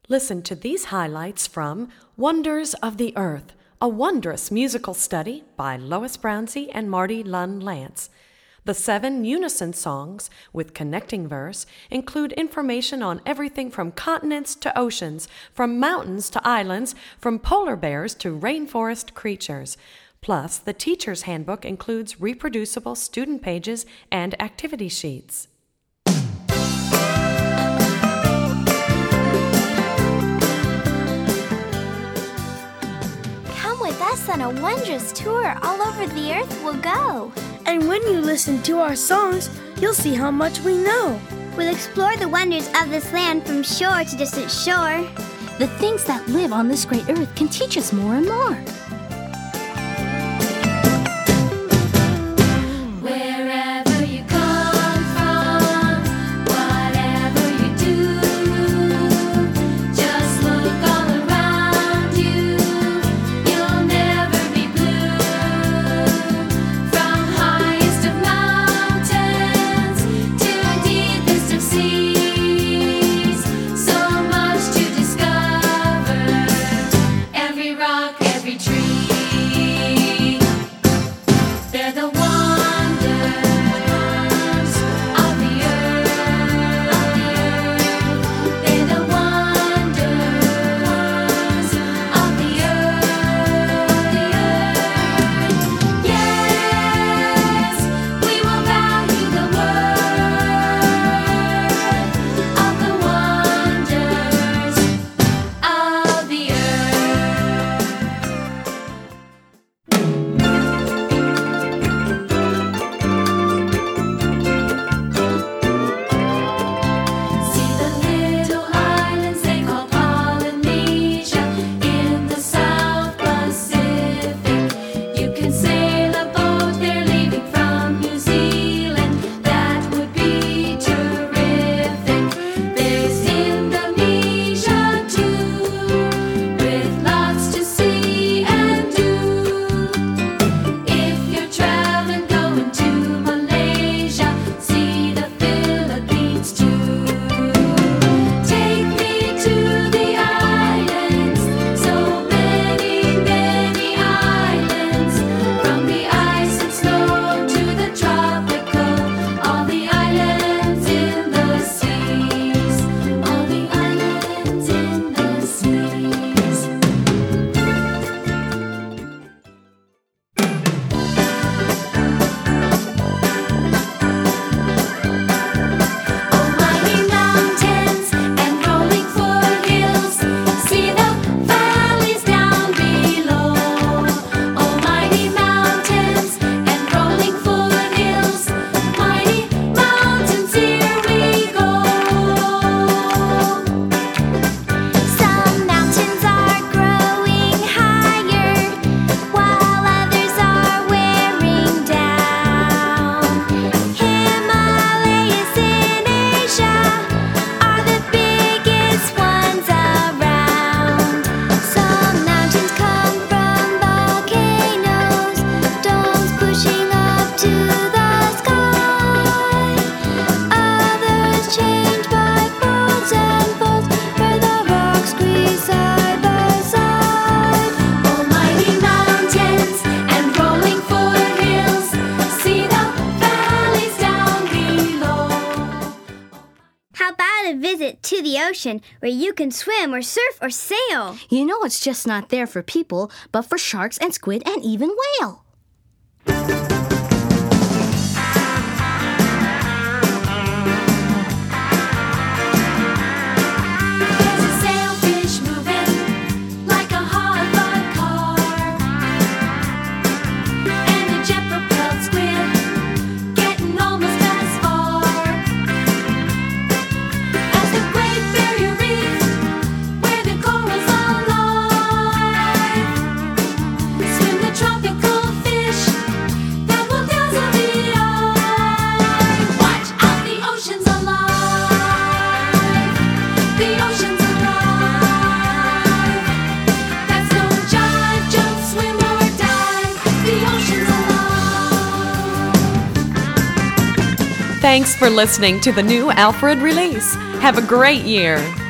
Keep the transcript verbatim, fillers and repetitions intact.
Listen to these highlights from Wonders of the Earth, a wondrous musical study by Lois Brownsey and Marty Lunn Lance. The seven unison songs with connecting verse include information on everything from continents to oceans, from mountains to islands, from polar bears to rainforest creatures. Plus, the teacher's handbook includes reproducible student pages and activity sheets. Come with us on a wondrous tour all over the earth we'll go. And when you listen to our songs, you'll see how much we know. We'll explore the wonders of this land from shore to distant shore. The things that live on this great earth can teach us more and more. Wherever you come from, whatever you do, just look all around you. You'll never be blue. From highest of mountains to deepest of seas, so much to discover. Every rock, every tree, they're the wonders of the earth. They're the wonders of the earth. Yes, we will value the word of the wonders of the earth. See the little islands they call Polynesia in the South Pacific. You can sail a boat there leaving from New Zealand. That would be terrific. There's Indonesia too, with lots to see and do. If you're traveling going to Malaysia, see the Philippines too. Take me to the islands, so many, many islands. From the ice and snow to the tropical, all the islands in the seas, all the islands in the seas. Oh, mighty mountains and rolling foothills, see the valleys down below. Oh, mighty mountains and rolling foothills, mighty mountains, here we go. Some mountains are growing higher, while others are wearing down. Himalayas in Asia are the biggest ones around. Some mountains come from volcanoes, domes pushing up to the sky. Others change by folds and folds, where the rocks squeeze side by side. Oh, mighty mountains and rolling foothills, see the valleys down below. How about a visit to the ocean where you can swim or surf or sail? You know it's just not there for people, but for sharks and squid and even whale. There's a sailfish moving like a hot rod car, and a jet-propelled squid getting almost as far as the Great Barrier Reef, where the corals are alive. Swim the tropical fish that will dazzle the eye. Watch out, the ocean's alive. The ocean's alive. That's no jive, jump, swim, or dive. The ocean's alive. Thanks for listening to the new Alfred release. Have a great year.